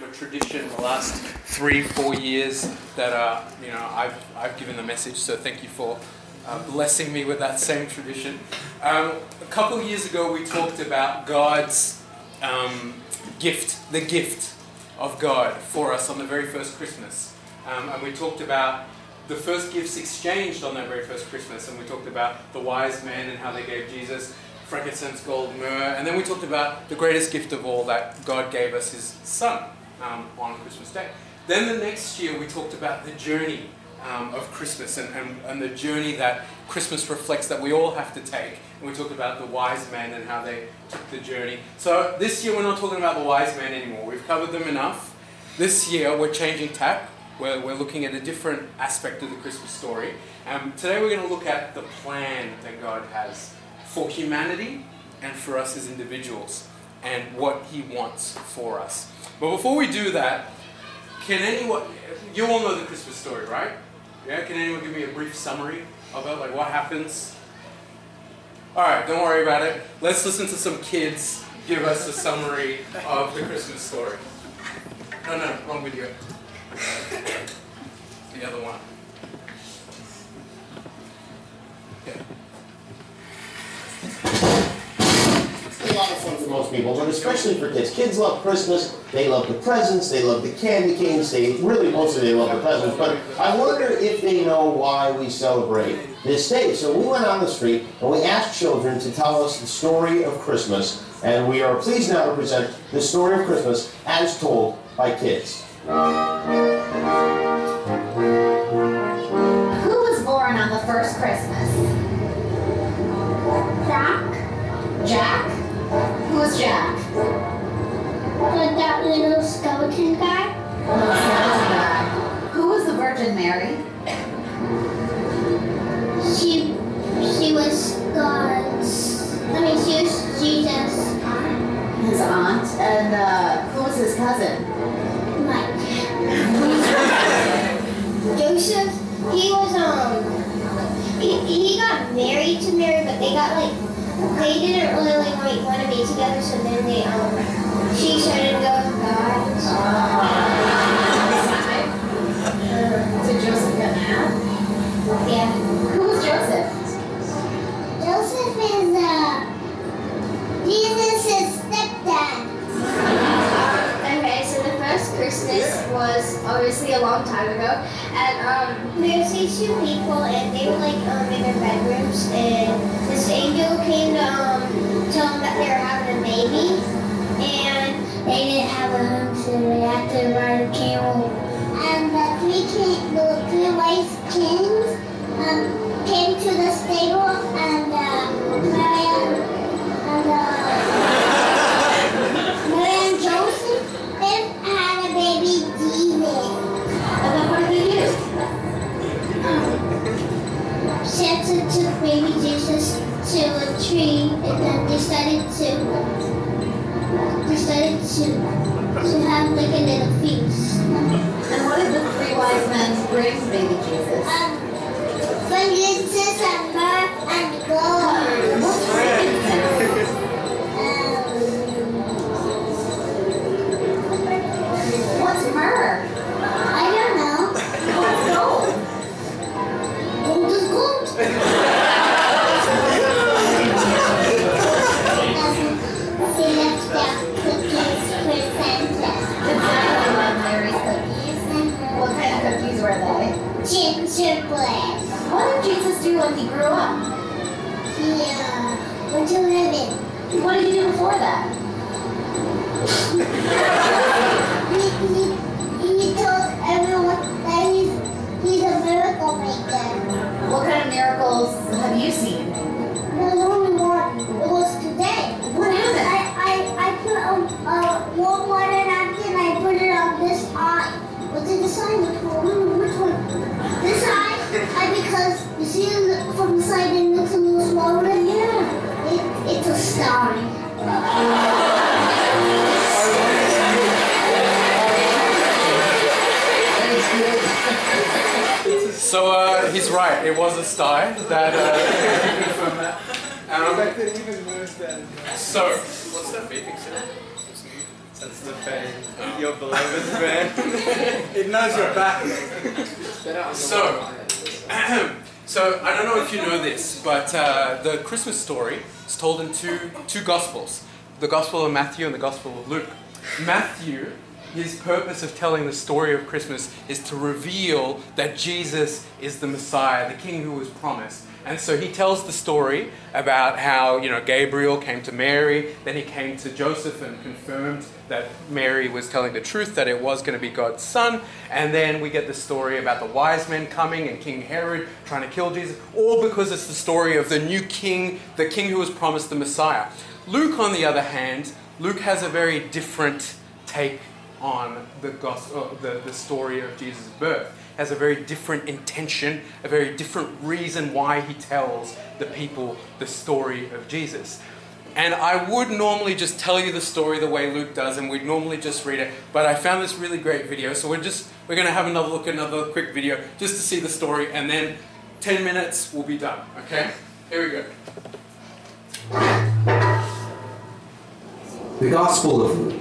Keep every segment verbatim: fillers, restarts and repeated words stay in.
a tradition the last three, four years that uh, you know I've I've given the message. So thank you for uh, blessing me with that same tradition. Um, a couple of years ago, we talked about God's um, gift, the gift of God for us on the very first Christmas, um, and we talked about the first gifts exchanged on that very first Christmas, and we talked about the wise men and how they gave Jesus frankincense, gold, myrrh, and then we talked about the greatest gift of all, that God gave us His Son um, on Christmas Day. Then the next year we talked about the journey um, of Christmas and, and, and the journey that Christmas reflects that we all have to take. And we talked about the wise men and how they took the journey. So this year we're not talking about the wise men anymore. We've covered them enough. This year we're changing tack. We're, we're looking at a different aspect of the Christmas story. Um, today we're going to look at the plan that God has for humanity and for us as individuals, and what He wants for us. But before we do that, can anyone, you all know the Christmas story, right? Yeah, can anyone give me a brief summary of it, like what happens? Alright, don't worry about it. Let's listen to some kids give us a summary of the Christmas story. No, no, wrong video. The other one. Yeah. A lot of fun for most people, but especially for kids. Kids love Christmas, they love the presents, they love the candy canes, they really mostly they love the presents, but I wonder if they know why we celebrate this day. So we went on the street and we asked children to tell us the story of Christmas, and we are pleased now to present the story of Christmas as told by kids. Who was born on the first Christmas? Jack. Jack? Who was Jack? Like that little skeleton guy. Little skeleton guy. Who was the Virgin Mary? She, she was God's. I mean, she was Jesus' aunt. His aunt. And uh, who was his cousin? Mike. Joseph. He was um. He, he got married to Mary, but they got like. They didn't really like want to be together, so then they um she started to go with God. Uh, Did Joseph get mad? Yeah. Who was Joseph? Joseph is uh Jesus' stepdad. Okay, so the first Christmas was obviously a long time ago, and um there was these two people, and they were like um in their bedrooms, and this angel came to um, tell them that they were having a baby, and they didn't have a home, so they had to ride a camel. And the three king, the three wise kings um, came to the stable, and uh, Mary and uh, Mary and Joseph they had a baby Jesus. And then what did they do? Santa took baby Jesus to a tree, and then they started to they started to to have like a little feast. And what did the three wise men bring baby Jesus? Um, frankincense and myrrh and gold. What's frankincense? Um, What's myrrh? I don't know. What's gold? Gold is gold. She left out cookies for Santa. Did Santa love Mary's cookies? What kind of cookies were they? Gingerbread. What did Jesus do when he grew up? He uh, went to heaven. What did he do before that? He, he, he told everyone that he's, he's a miracle maker. What kind of miracles have you seen? There's only one. It was today. What happened? I, I, I put a, a warm water napkin and I put it on this eye. What's in this eye? Which one? Which one? This eye? I, because you see it from the side and it looks a little smaller. Yeah. It, it's a star. So uh, he's right, it was a sty that uh, confirmed that. Um, so, what's that vaping sound? That's the fan. Your beloved fan. It knows your back. So, so I don't know if you know this, but uh, the Christmas story is told in two two Gospels: the Gospel of Matthew and the Gospel of Luke. Matthew, his purpose of telling the story of Christmas is to reveal that Jesus is the Messiah, the King who was promised. And so he tells the story about how, you know, Gabriel came to Mary, then he came to Joseph and confirmed that Mary was telling the truth, that it was going to be God's son. And then we get the story about the wise men coming and King Herod trying to kill Jesus, all because it's the story of the new king, the king who was promised, the Messiah. Luke, on the other hand, Luke has a very different take on the gospel, the, the story of Jesus' birth. Has a very different intention, a very different reason why he tells the people the story of Jesus. And I would normally just tell you the story the way Luke does, and we'd normally just read it, but I found this really great video, so we're just we're going to have another look at another quick video just to see the story, and then ten minutes we'll be done. Okay? Here we go. The Gospel of Luke.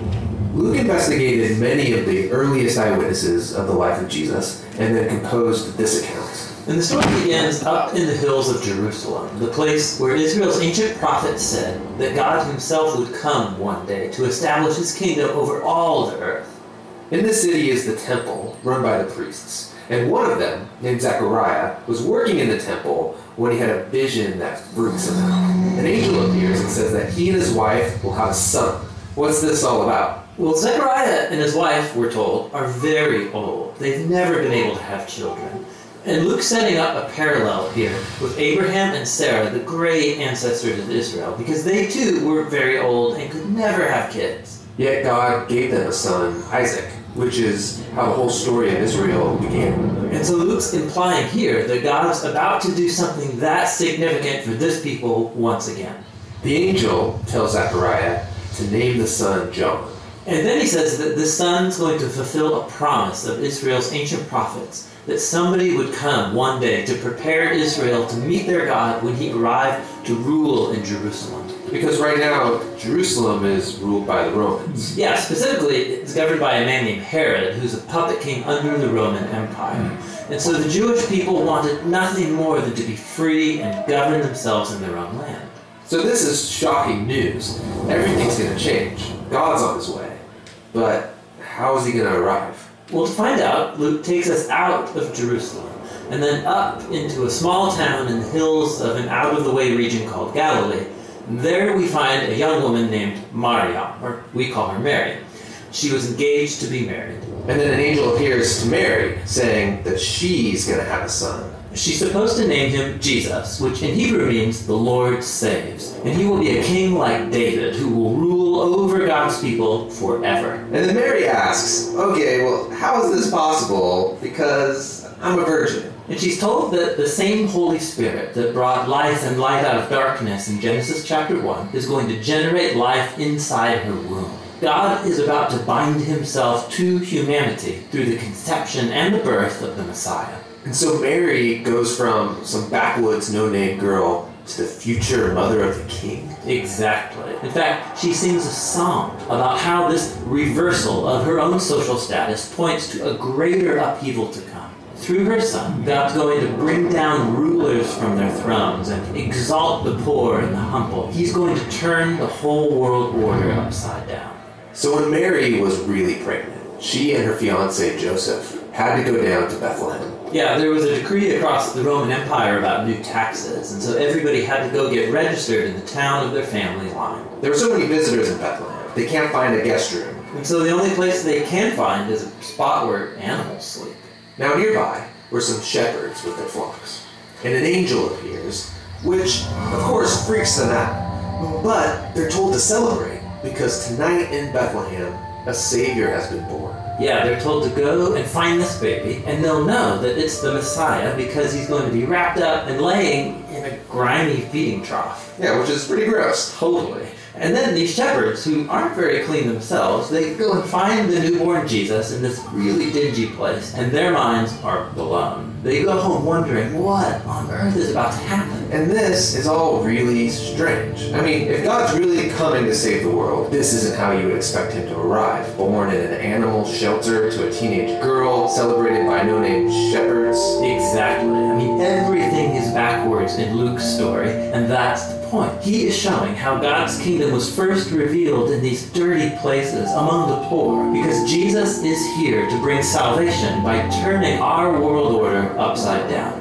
Luke investigated many of the earliest eyewitnesses of the life of Jesus and then composed this account. And the story begins up in the hills of Jerusalem, the place where Israel's ancient prophets said that God himself would come one day to establish his kingdom over all the earth. In this city is the temple, run by the priests, and one of them, named Zechariah, was working in the temple when he had a vision that freaks him out. An angel appears and says that he and his wife will have a son. What's this all about? Well, Zechariah and his wife, we're told, are very old. They've never been able to have children. And Luke's setting up a parallel here with Abraham and Sarah, the great ancestors of Israel, because they too were very old and could never have kids. Yet God gave them a son, Isaac, which is how the whole story of Israel began. And so Luke's implying here that God's about to do something that significant for this people once again. The angel tells Zechariah to name the son John. And then he says that the son's going to fulfill a promise of Israel's ancient prophets, that somebody would come one day to prepare Israel to meet their God when he arrived to rule in Jerusalem. Because right now, Jerusalem is ruled by the Romans. Yeah, specifically, it's governed by a man named Herod, who's a puppet king under the Roman Empire. And so the Jewish people wanted nothing more than to be free and govern themselves in their own land. So this is shocking news. Everything's going to change. God's on his way. But how is he going to arrive? Well, to find out, Luke takes us out of Jerusalem and then up into a small town in the hills of an out-of-the-way region called Galilee. There we find a young woman named Maryam, or we call her Mary. She was engaged to be married. And then an angel appears to Mary, saying that she's going to have a son. She's supposed to name him Jesus, which in Hebrew means the Lord saves. And he will be a king like David, who will rule over God's people forever. And then Mary asks, okay, well, how is this possible? Because I'm a virgin. And she's told that the same Holy Spirit that brought life and light out of darkness in Genesis chapter one is going to generate life inside her womb. God is about to bind himself to humanity through the conception and the birth of the Messiah. And so Mary goes from some backwoods, no-name girl to the future mother of the king. Exactly. In fact, she sings a song about how this reversal of her own social status points to a greater upheaval to come. Through her son, God's going to bring down rulers from their thrones and exalt the poor and the humble. He's going to turn the whole world order upside down. So when Mary was really pregnant, she and her fiancé Joseph had to go down to Bethlehem. Yeah, there was a decree across the Roman Empire about new taxes, and so everybody had to go get registered in the town of their family line. There were so many visitors in Bethlehem, they can't find a guest room. And so the only place they can find is a spot where animals sleep. Now nearby were some shepherds with their flocks, and an angel appears, which, of course, freaks them out. But they're told to celebrate, because tonight in Bethlehem, a Savior has been born. Yeah, they're told to go and find this baby, and they'll know that it's the Messiah because he's going to be wrapped up and laying in a grimy feeding trough. Yeah, which is pretty gross. Totally. And then these shepherds, who aren't very clean themselves, they go and find the newborn Jesus in this really dingy place, and their minds are blown. They go home wondering what on earth is about to happen. And this is all really strange. I mean, if God's really coming to save the world, this isn't how you would expect him to arrive. Born in an animal shelter to a teenage girl, celebrated by no-name shepherds. Exactly. I mean, everything is backwards in Luke's story, and that's the point. He is showing how God's kingdom was first revealed in these dirty places among the poor, because Jesus is here to bring salvation by turning our world order upside down.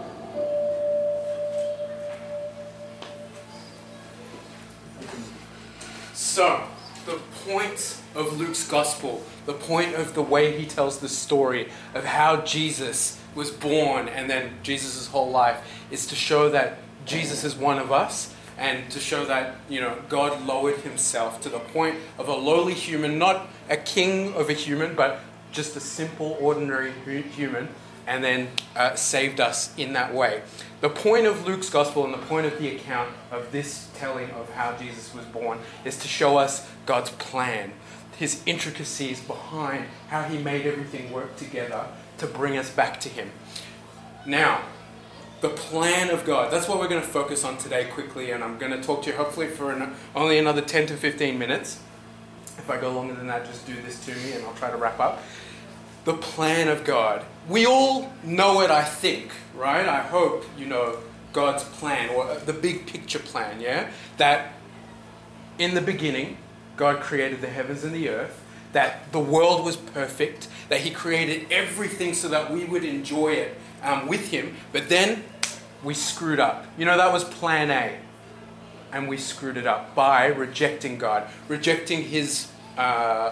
So, the point of Luke's gospel, the point of the way he tells the story of how Jesus was born and then Jesus' whole life is to show that Jesus is one of us, and to show that, you know, God lowered himself to the point of a lowly human, not a king of a human, but just a simple, ordinary human, and then uh, saved us in that way. The point of Luke's gospel and the point of the account of this telling of how Jesus was born is to show us God's plan, his intricacies behind how he made everything work together to bring us back to him. Now, the plan of God, that's what we're going to focus on today quickly, and I'm going to talk to you hopefully for an, only another ten to fifteen minutes. If I go longer than that, just do this to me and I'll try to wrap up. The plan of God. We all know it, I think, right? I hope you know God's plan, or the big picture plan, yeah? That in the beginning, God created the heavens and the earth, that the world was perfect, that he created everything so that we would enjoy it um, with him, but then we screwed up. You know, that was plan A, and we screwed it up by rejecting God, rejecting his, uh,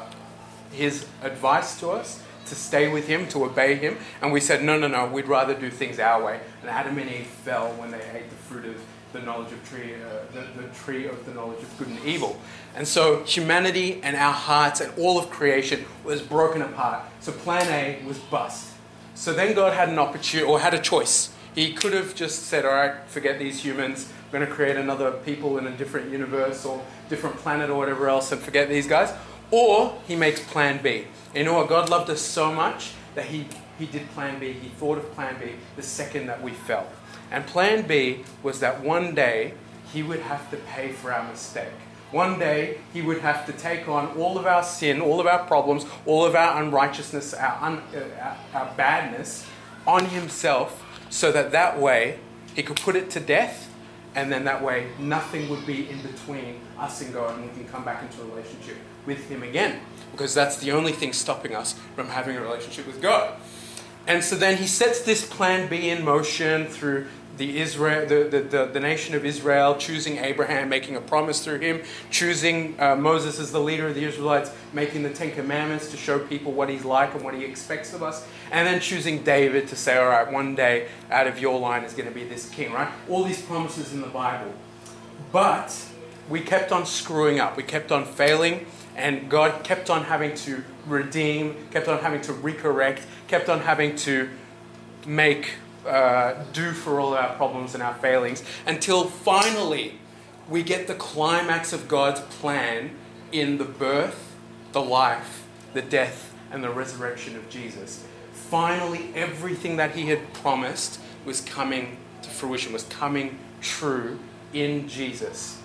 his advice to us, to stay with him, to obey him, and we said, no, no, no, we'd rather do things our way. And Adam and Eve fell when they ate the fruit of the knowledge of tree, uh, the, the tree of the knowledge of good and evil. And so humanity and our hearts and all of creation was broken apart. So plan A was bust. So then God had an opportunity, or had a choice. He could have just said, all right, forget these humans, we're going to create another people in a different universe or different planet or whatever else and forget these guys. Or he makes plan B. You know what? God loved us so much that he, he did plan B. He thought of plan B the second that we fell. And plan B was that one day he would have to pay for our mistake. One day he would have to take on all of our sin, all of our problems, all of our unrighteousness, our, un, uh, our, our badness on himself, so that that way he could put it to death, and then that way nothing would be in between us and God, and we can come back into a relationship with him again, because that's the only thing stopping us from having a relationship with God. And so then he sets this plan B in motion through the Israel, the, the, the, the nation of Israel, choosing Abraham, making a promise through him, choosing uh, Moses as the leader of the Israelites, making the Ten Commandments to show people what he's like and what he expects of us, and then choosing David to say, all right, one day out of your line is going to be this king, right? All these promises in the Bible. But we kept on screwing up. We kept on failing, and God kept on having to redeem, kept on having to recorrect, kept on having to make uh, do for all our problems and our failings, until finally we get the climax of God's plan in the birth, the life, the death, and the resurrection of Jesus. Finally, everything that he had promised was coming to fruition, was coming true in Jesus.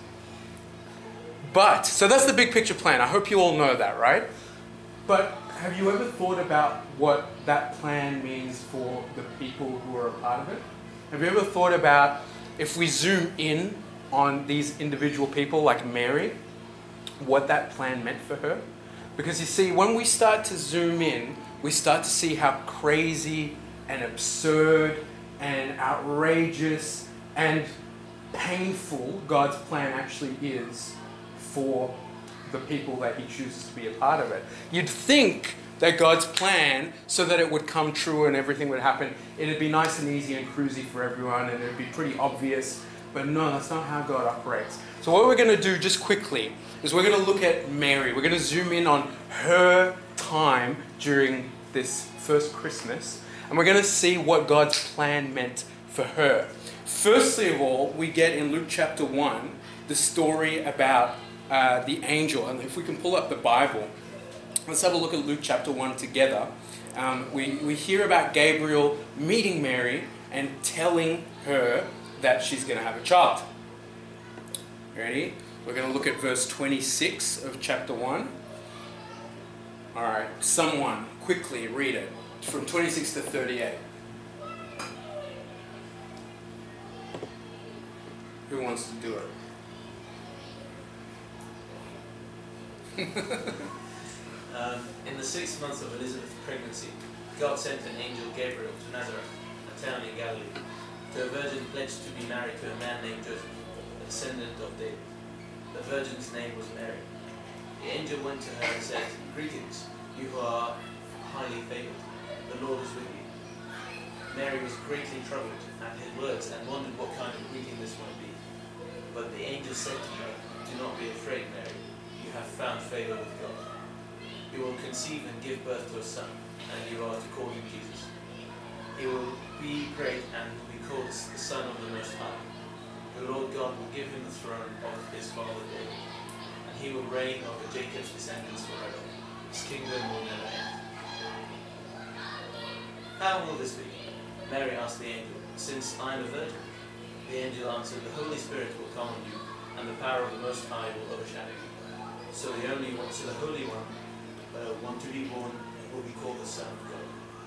But, so that's the big picture plan. I hope you all know that, right? But have you ever thought about what that plan means for the people who are a part of it? Have you ever thought about, if we zoom in on these individual people like Mary, what that plan meant for her? Because you see, when we start to zoom in, we start to see how crazy and absurd and outrageous and painful God's plan actually is for the people that he chooses to be a part of it. You'd think that God's plan, so that it would come true and everything would happen, it'd be nice and easy and cruisy for everyone and it'd be pretty obvious. But no, that's not how God operates. So what we're going to do just quickly is we're going to look at Mary. We're going to zoom in on her time during this first Christmas, and we're going to see what God's plan meant for her. Firstly of all, we get in Luke chapter one the story about uh, the angel. And if we can pull up the Bible, let's have a look at Luke chapter one together. Um, we, we hear about Gabriel meeting Mary and telling her that she's going to have a child. Ready? We're going to look at verse twenty-six of chapter one. All right, someone quickly read it from twenty-six to thirty-eight. Who wants to do it? um, in the sixth month of Elizabeth's pregnancy, God sent an angel Gabriel to Nazareth, a town in Galilee, to a virgin pledged to be married to a man named Joseph, a descendant of David. The virgin's name was Mary. The angel went to her and said, "Greetings, you who are highly favored. The Lord is with you." Mary was greatly troubled at his words and wondered what kind of greeting this might be. But the angel said to her, "Do not be afraid, Mary. You have found favor with God. You will conceive and give birth to a son, and you are to call him Jesus. He will be great and will be called the Son of the Most High. The Lord God will give him the throne of his father David, and he will reign over Jacob's descendants forever. His kingdom will never end." "How will this be?" Mary asked the angel, "since I am a virgin?" The angel answered, "The Holy Spirit will come on you, and the power of the Most High will overshadow you. So the only one, so the Holy One, uh, one to be born, will be called the Son of God.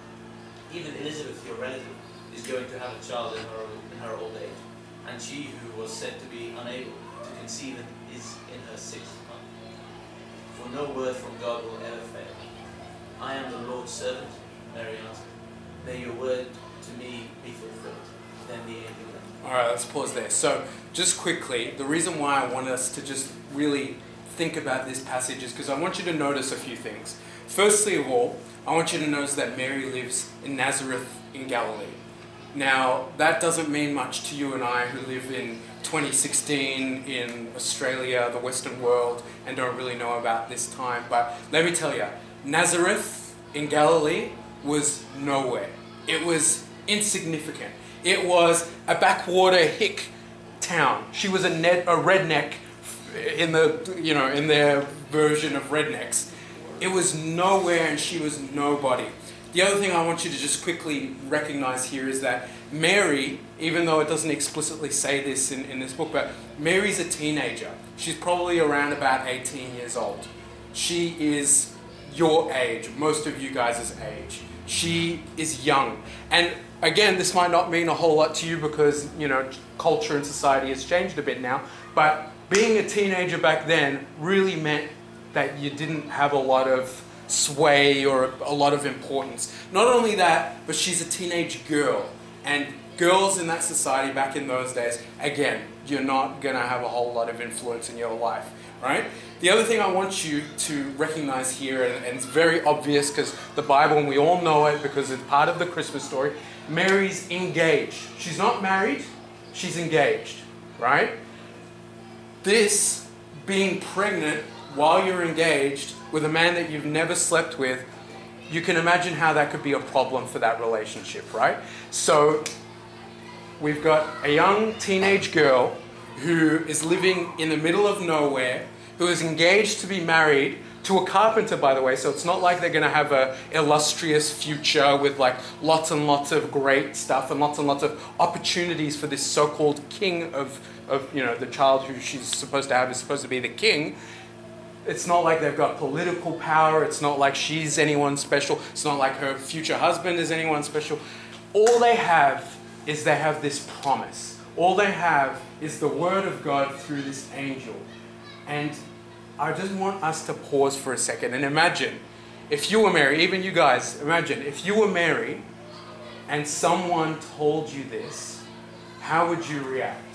Even Elizabeth, your relative, is going to have a child in her in her old age, and she who was said to be unable to conceive is in her sixth month. For no word from God will ever fail. I am the Lord's servant," Mary answered. "May your word to me be fulfilled." Then the angel left. All right, let's pause there. So, just quickly, the reason why I want us to just really think about this passage is because I want you to notice a few things. Firstly of all, I want you to notice that Mary lives in Nazareth in Galilee. Now, that doesn't mean much to you and I who live in twenty sixteen in Australia, the Western world, and don't really know about this time. But let me tell you, Nazareth in Galilee was nowhere. It was insignificant. It was a backwater hick town. She was a, net, a redneck in the, you know, in their version of rednecks. It was nowhere and she was nobody. The other thing I want you to just quickly recognize here is that Mary, even though it doesn't explicitly say this in, in this book, but Mary's a teenager. She's probably around about eighteen years old. She is your age, most of you guys' age. She is young. And again, this might not mean a whole lot to you because, you know, culture and society has changed a bit now, but being a teenager back then really meant that you didn't have a lot of sway or a lot of importance. Not only that, but she's a teenage girl. And girls in that society back in those days, again, you're not going to have a whole lot of influence in your life, right? The other thing I want you to recognize here, and, and it's very obvious because the Bible, and we all know it because it's part of the Christmas story, Mary's engaged. She's not married, she's engaged, right? This, being pregnant while you're engaged with a man that you've never slept with, you can imagine how that could be a problem for that relationship, right? So we've got a young teenage girl who is living in the middle of nowhere, who is engaged to be married to a carpenter, by the way, so it's not like they're going to have an illustrious future with like lots and lots of great stuff and lots and lots of opportunities for this so-called king of, of, you know, the child who she's supposed to have is supposed to be the king. It's not like they've got political power. It's not like she's anyone special. It's not like her future husband is anyone special. All they have is they have this promise. All they have is the word of God through this angel. And I just want us to pause for a second and imagine if you were Mary, even you guys, imagine if you were Mary and someone told you this, how would you react?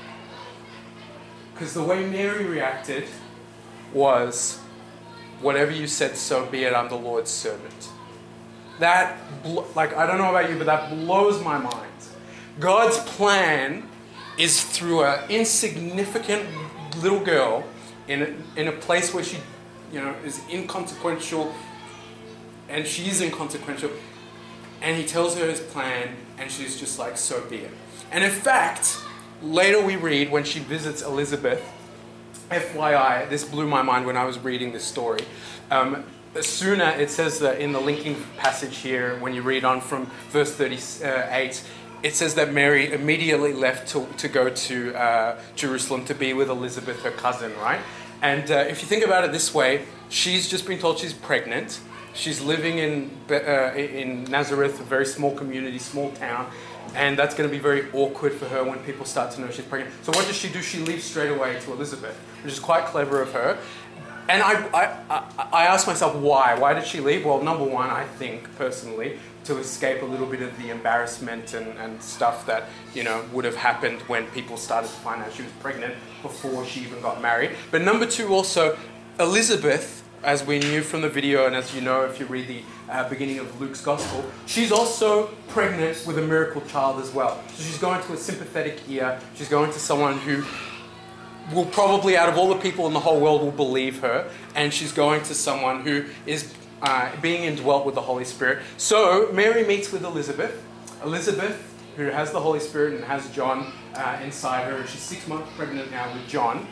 Because the way Mary reacted was, whatever you said, so be it, I'm the Lord's servant. That, like, I don't know about you, but that blows my mind. God's plan is through an insignificant little girl in a, in a place where she, you know, is inconsequential, and she's inconsequential, and he tells her his plan, and she's just like, so be it. And in fact, later we read when she visits Elizabeth, F Y I, this blew my mind when I was reading this story. Um, sooner, it says that in the linking passage here, when you read on from verse thirty-eight, it says that Mary immediately left to, to go to uh, Jerusalem to be with Elizabeth, her cousin, right? And uh, if you think about it this way, she's just been told she's pregnant. She's living in uh, in Nazareth, a very small community, small town, and that's going to be very awkward for her when people start to know she's pregnant. So what does she do? She leaves straight away to Elizabeth, which is quite clever of her. And I, I, I, I asked myself why. Why did she leave? Well, number one, I think, personally, to escape a little bit of the embarrassment and, and stuff that, you know, would have happened when people started to find out she was pregnant before she even got married. But number two, also, Elizabeth, as we knew from the video, and as you know if you read the uh, beginning of Luke's Gospel, she's also pregnant with a miracle child as well. So she's going to a sympathetic ear. She's going to someone who will probably, out of all the people in the whole world, will believe her. And she's going to someone who is uh, being indwelt with the Holy Spirit. So Mary meets with Elizabeth. Elizabeth, who has the Holy Spirit and has John uh, inside her, and she's six months pregnant now with John.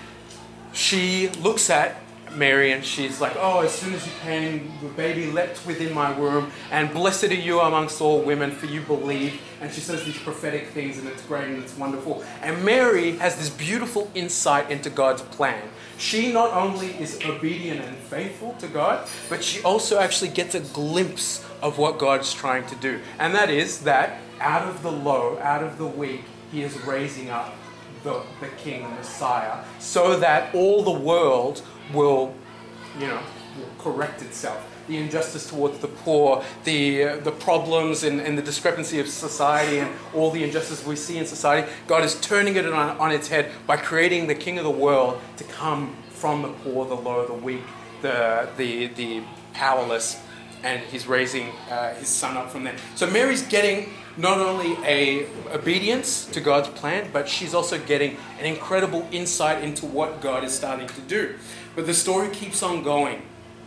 She looks at Mary and she's like, oh, as soon as you came, the baby leapt within my womb, and blessed are you amongst all women, for you believe. And she says these prophetic things, and it's great and it's wonderful. And Mary has this beautiful insight into God's plan. She not only is obedient and faithful to God, but she also actually gets a glimpse of what God's trying to do. And that is that out of the low, out of the weak, he is raising up the, the King, the Messiah, so that all the world will, you know, will correct itself. The injustice towards the poor, the uh, the problems and, and the discrepancy of society and all the injustice we see in society, God is turning it on, on its head by creating the King of the world to come from the poor, the low, the weak, the the the powerless, and he's raising uh, his son up from there. So Mary's getting not only a obedience to God's plan, but she's also getting an incredible insight into what God is starting to do. But the story keeps on going.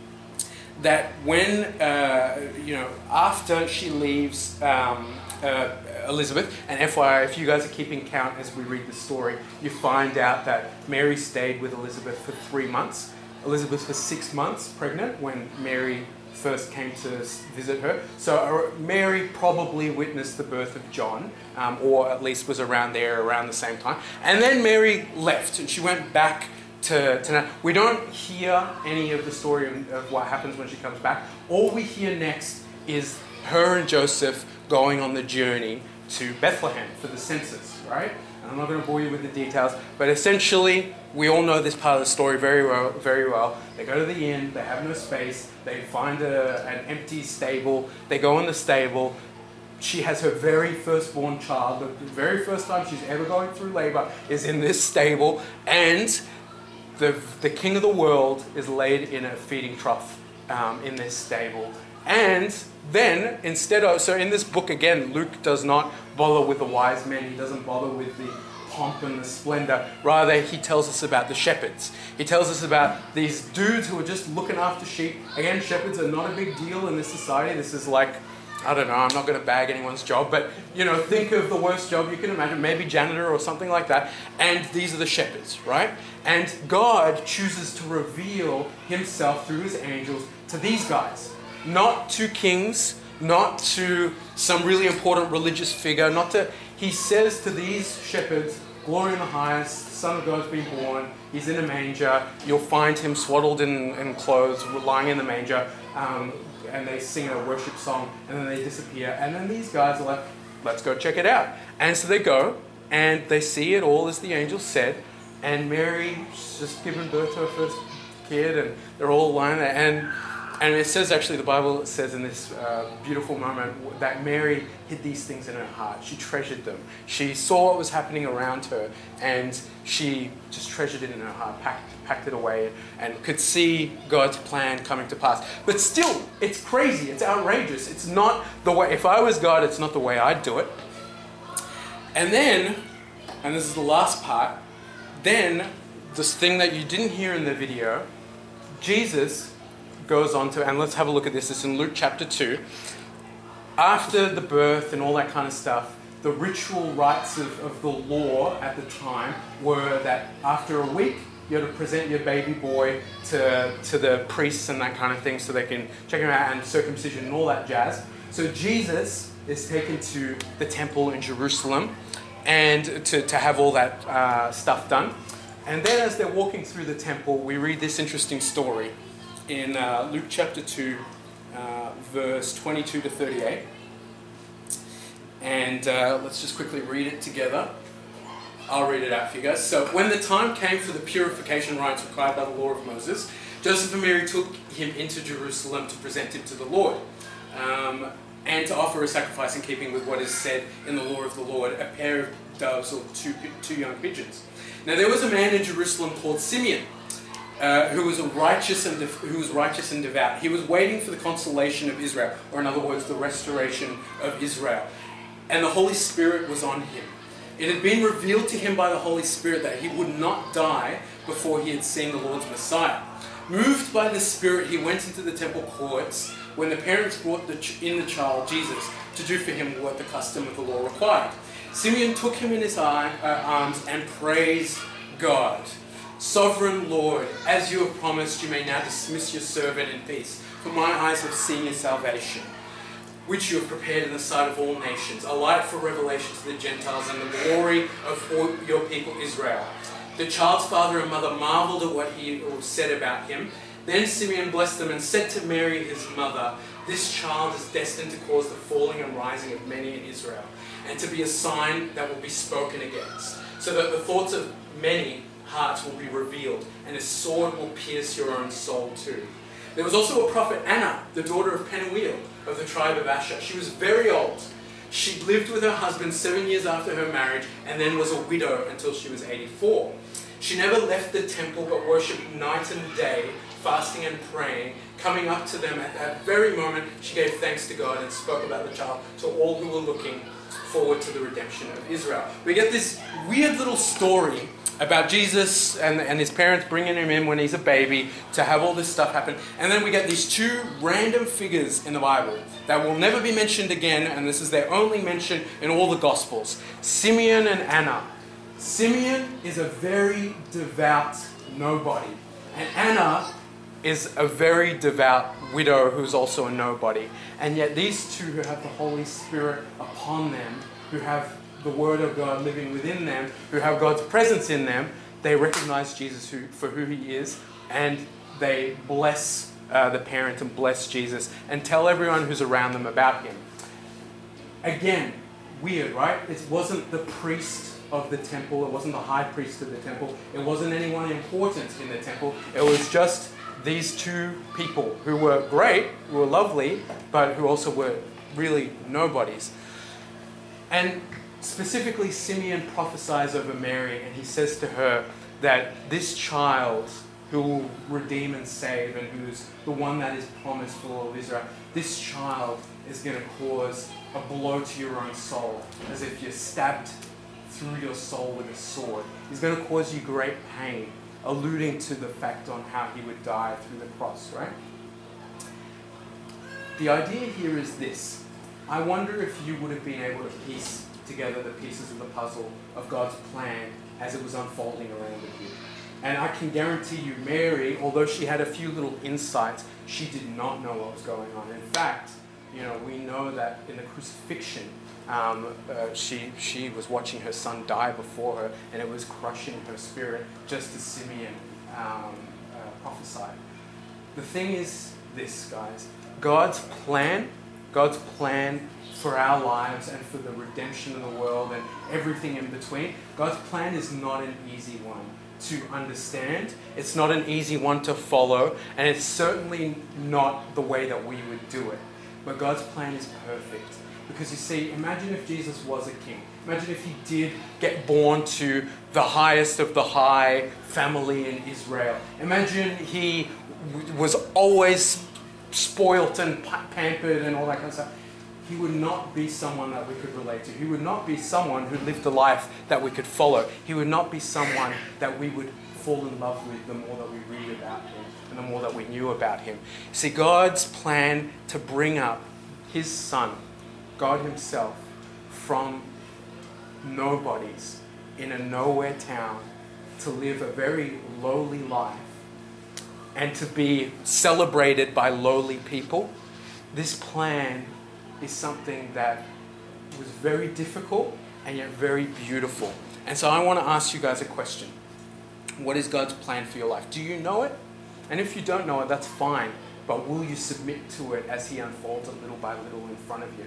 That when, uh, you know, after she leaves um, uh, Elizabeth, and F Y I, if you guys are keeping count as we read the story, you find out that Mary stayed with Elizabeth for three months. Elizabeth was six months pregnant when Mary first came to visit her. So Mary probably witnessed the birth of John, um, or at least was around there around the same time. And then Mary left, and she went back to, to we don't hear any of the story of what happens when she comes back. All we hear next is her and Joseph going on the journey to Bethlehem for the census, right? And I'm not going to bore you with the details, but essentially, we all know this part of the story very well. Very well. They go to the inn, they have no space, they find a, an empty stable, they go in the stable. She has her very firstborn child, the very first time she's ever going through labor is in this stable, and the, the king of the world is laid in a feeding trough um, in this stable. And then, instead of, so in this book again, Luke does not bother with the wise men, he doesn't bother with the pomp and the splendor. Rather, he tells us about the shepherds. He tells us about these dudes who are just looking after sheep. Again, shepherds are not a big deal in this society. This is like, I don't know, I'm not going to bag anyone's job, but, you know, think of the worst job you can imagine, maybe janitor or something like that. And these are the shepherds, right? And God chooses to reveal himself through his angels to these guys. Not to kings, not to some really important religious figure, not to, he says to these shepherds, glory in the highest, the Son of God's been born, he's in a manger, you'll find him swaddled in, in clothes, lying in the manger, um, and they sing a worship song, and then they disappear, and then these guys are like, let's go check it out. And so they go, and they see it all as the angel said, and Mary's just given birth to her first kid, and they're all lying there, and And it says, actually, the Bible says in this uh, beautiful moment that Mary hid these things in her heart. She treasured them. She saw what was happening around her, and she just treasured it in her heart, packed, packed it away, and could see God's plan coming to pass. But still, it's crazy. It's outrageous. It's not the way, if I was God, it's not the way I'd do it. And then, and this is the last part, then this thing that you didn't hear in the video, Jesus goes on to, and let's have a look at this. It's in Luke chapter two. After the birth and all that kind of stuff, the ritual rites of, of the law at the time were that after a week, you had to present your baby boy to, to the priests and that kind of thing so they can check him out, and circumcision and all that jazz. So Jesus is taken to the temple in Jerusalem and to, to have all that uh, stuff done. And then as they're walking through the temple, we read this interesting story in uh, Luke chapter two, uh, verse twenty-two to thirty-eight. And uh, let's just quickly read it together. I'll read it out for you guys. So, when the time came for the purification rites required by the law of Moses, Joseph and Mary took him into Jerusalem to present him to the Lord, um, and to offer a sacrifice in keeping with what is said in the law of the Lord, a pair of doves or two, two young pigeons. Now there was a man in Jerusalem called Simeon, uh, who was a righteous and de- who was righteous and devout. He was waiting for the consolation of Israel, or in other words, the restoration of Israel. And the Holy Spirit was on him. It had been revealed to him by the Holy Spirit that he would not die before he had seen the Lord's Messiah. Moved by the Spirit, he went into the temple courts when the parents brought the ch- in the child, Jesus, to do for him what the custom of the law required. Simeon took him in his eye, uh, arms and praised God. Sovereign Lord, as you have promised, you may now dismiss your servant in peace, for my eyes have seen your salvation, which you have prepared in the sight of all nations, a light for revelation to the Gentiles and the glory of all your people Israel. The child's father and mother marveled at what he said about him. Then Simeon blessed them and said to Mary his mother, "This child is destined to cause the falling and rising of many in Israel, and to be a sign that will be spoken against, so that the thoughts of many hearts will be revealed, and a sword will pierce your own soul too." There was also a prophet, Anna, the daughter of Penuel of the tribe of Asher. She was very old. She lived with her husband seven years after her marriage, and then was a widow until she was eighty-four. She never left the temple but worshipped night and day, fasting and praying. Coming up to them at that very moment, she gave thanks to God and spoke about the child to all who were looking forward to the redemption of Israel. We get this weird little story about Jesus and, and his parents bringing him in when he's a baby to have all this stuff happen. And then we get these two random figures in the Bible that will never be mentioned again, and this is their only mention in all the Gospels. Simeon and Anna. Simeon is a very devout nobody, and Anna is a very devout widow who's also a nobody. And yet these two who have the Holy Spirit upon them, who have the Word of God living within them, who have God's presence in them, they recognize Jesus who, for who he is, and they bless uh, the parent and bless Jesus and tell everyone who's around them about him. Again, weird, right? It wasn't the priest of the temple, it wasn't the high priest of the temple, it wasn't anyone important in the temple, it was just these two people who were great, who were lovely, but who also were really nobodies. And specifically, Simeon prophesies over Mary, and he says to her that this child who will redeem and save, and who's the one that is promised for all of Israel, this child is going to cause a blow to your own soul, as if you're stabbed through your soul with a sword. He's going to cause you great pain, alluding to the fact on how he would die through the cross, right? The idea here is this. I wonder if you would have been able to piece together the pieces of the puzzle of God's plan as it was unfolding around with you. And I can guarantee you, Mary, although she had a few little insights, she did not know what was going on. In fact, you know, we know that in the crucifixion, um, uh, she she was watching her son die before her, and it was crushing her spirit, just as Simeon um, uh, prophesied. The thing is this, guys. God's plan, God's plan for our lives and for the redemption of the world and everything in between, God's plan is not an easy one to understand. It's not an easy one to follow, and it's certainly not the way that we would do it. But God's plan is perfect. Because you see, imagine if Jesus was a king. Imagine if he did get born to the highest of the high family in Israel. Imagine he w- was always spoilt and pampered and all that kind of stuff. He would not be someone that we could relate to. He would not be someone who lived a life that we could follow. He would not be someone that we would fall in love with the more that we read about him and the more that we knew about him. See, God's plan to bring up his son, God himself, from nobodies in a nowhere town to live a very lowly life and to be celebrated by lowly people, this plan is something that was very difficult and yet very beautiful. And so I want to ask you guys a question. What is God's plan for your life? Do you know it? And if you don't know it, that's fine. But will you submit to it as he unfolds it little by little in front of you?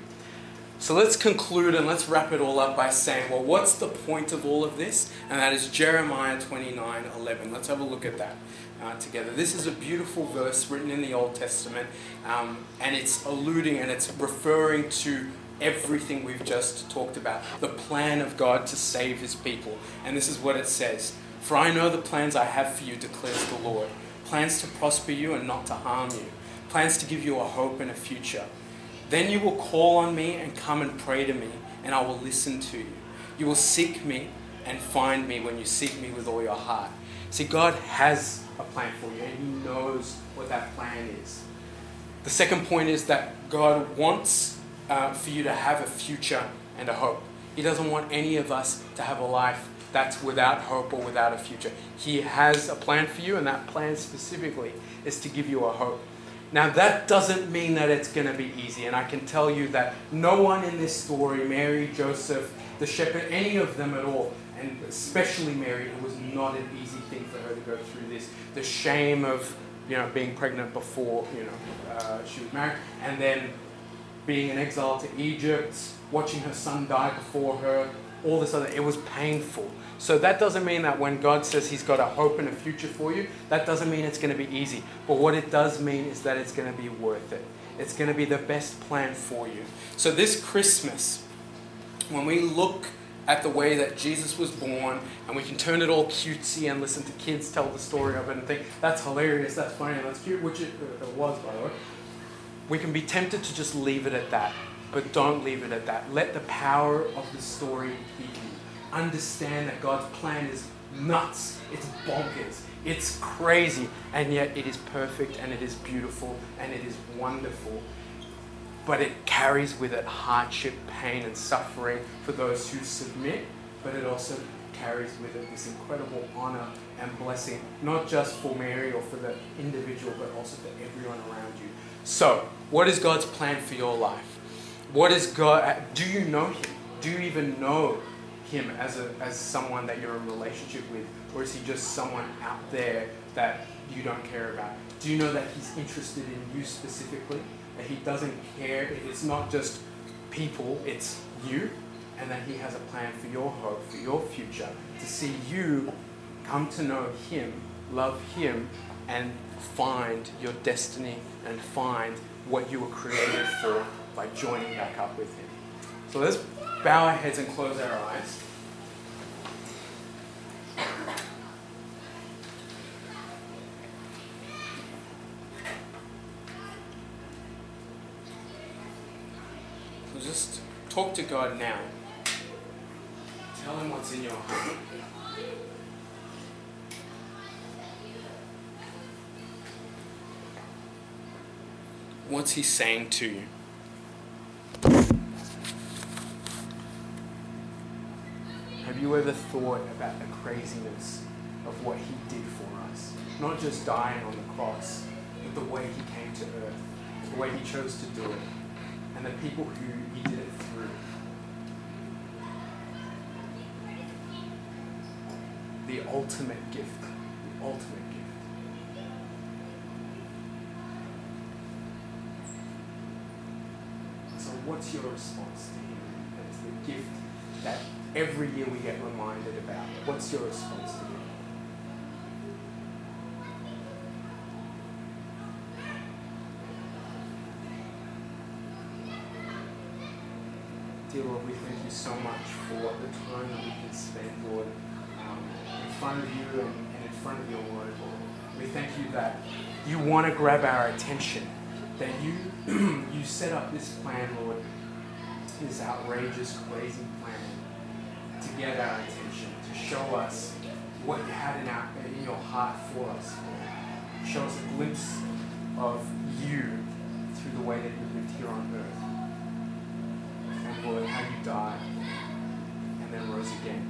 So let's conclude and let's wrap it all up by saying, well, what's the point of all of this? And that is Jeremiah twenty-nine eleven. Let's have a look at that uh, together. This is a beautiful verse written in the Old Testament, um, and it's alluding and it's referring to everything we've just talked about, the plan of God to save his people. And this is what it says. For I know the plans I have for you, declares the Lord. Plans to prosper you and not to harm you. Plans to give you a hope and a future. Then you will call on me and come and pray to me, and I will listen to you. You will seek me and find me when you seek me with all your heart. See, God has a plan for you, and he knows what that plan is. The second point is that God wants uh, for you to have a future and a hope. He doesn't want any of us to have a life that's without hope or without a future. He has a plan for you, and that plan specifically is to give you a hope. Now, that doesn't mean that it's going to be easy, and I can tell you that no one in this story, Mary, Joseph, the shepherd, any of them at all, and especially Mary, it was not an easy thing for her to go through this. The shame of, you know, being pregnant before, you know, uh, she was married, and then being in exile to Egypt, watching her son die before her, all this other, it was painful. So that doesn't mean that when God says he's got a hope and a future for you, that doesn't mean it's going to be easy. But what it does mean is that it's going to be worth it. It's going to be the best plan for you. So this Christmas, when we look at the way that Jesus was born, and we can turn it all cutesy and listen to kids tell the story of it and think, that's hilarious, that's funny, that's cute, which it, it was, by the way. We can be tempted to just leave it at that. But don't leave it at that. Let the power of the story hit you. Understand that God's plan is nuts. It's bonkers. It's crazy. And yet it is perfect, and it is beautiful, and it is wonderful. But it carries with it hardship, pain, and suffering for those who submit. But it also carries with it this incredible honor and blessing, not just for Mary or for the individual, but also for everyone around you. So, what is God's plan for your life? What is God? Do you know him? Do you even know him as a as someone that you're in a relationship with? Or is he just someone out there that you don't care about? Do you know that he's interested in you specifically? That he doesn't care? It's not just people, it's you. And that he has a plan for your hope, for your future, to see you come to know him, love him, and find your destiny and find what you were created for by joining back up with him. So let's bow our heads and close our eyes. So just talk to God now. Tell him what's in your heart. What's he saying to you? Have you ever thought about the craziness of what he did for us? Not just dying on the cross, but the way he came to earth, the way he chose to do it, and the people who he did it through. The ultimate gift, the ultimate gift. So what's your response to him? That's the gift that every year we get reminded about. What's your response to him? Dear Lord, we thank you so much for the time that we can spend, Lord, um, in front of you and, and in front of your word, Lord. We thank you that you want to grab our attention, that you you set up this plan, Lord, this outrageous, crazy plan to get our attention, to show us what you had in, our, in your heart for us, Lord. Show us a glimpse of you through the way that you lived here on earth. And Lord, how you died and then rose again.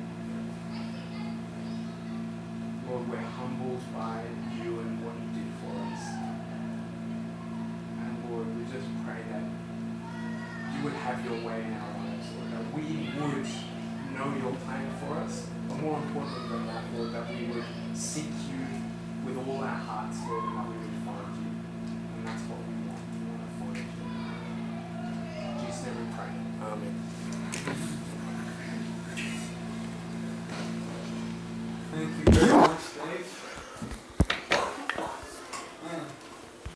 Lord, we're humbled by you and what you did for us. And Lord, we just pray that you your way in our lives, Lord, that we would know your plan for us, but more importantly than that, Lord, that we would seek you with all our hearts, Lord, and that we would find you. And that's what we want. We want to find you. In Jesus' name we pray. Amen. Thank you very much, Dave.